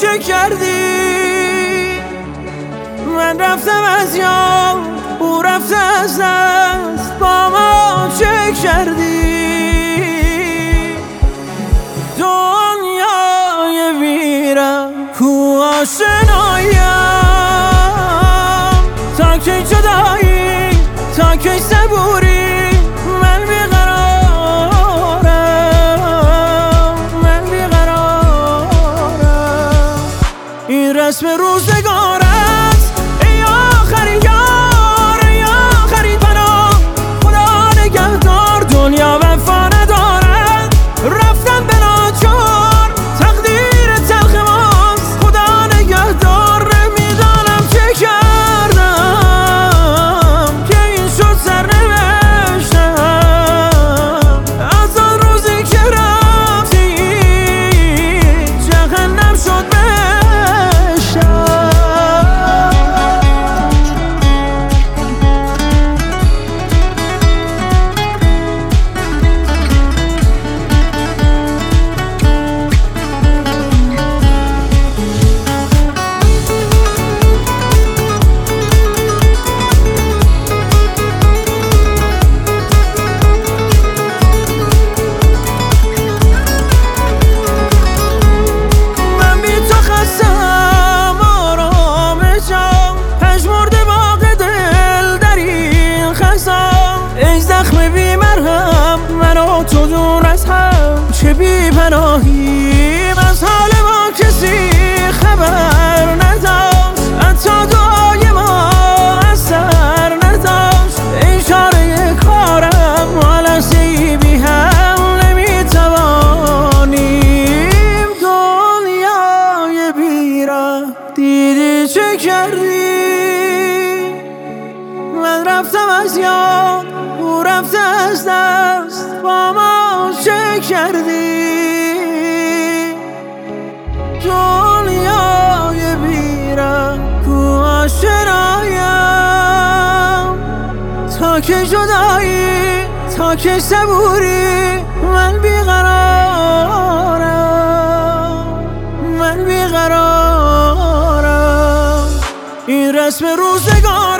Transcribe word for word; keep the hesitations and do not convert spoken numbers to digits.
چه کردی؟ من رفتم از یاد، او رفته از دست، با ما چه کردی؟ دنیای ویران کو آشنایم، تا کی جدایی، تا کی صبوری، من بیقرارم، من بیقرارم. این رسم روزگار است ای آخرین یار، ای آخرین پناه، خدا نگهدار. دنیا وفا ندارد، رفتم به ناچار، تقدیر تلخ ماست، خدا نگهدار. نمیدانم چه کردم که این شد سرنوشتم، از آن روزی که رفتی جهنم شد بهشتم. تو دور از هم چه بی پناهیم، از حال ما کسی خبر نداشت، حتی دعای ما اثر نداشت. این چاره کارم ما لحظه‌ای بی هم نمیتوانیم. دنیای بیراه دیدی چه کردی؟ من رفتم از یاد، او رفته از دست، با ما چه کردی؟ دنیای بیراه کو آشنایم، تا که جدایی، تا که صبوری، من بیقرارم، من بیقرارم. این رسم روزگار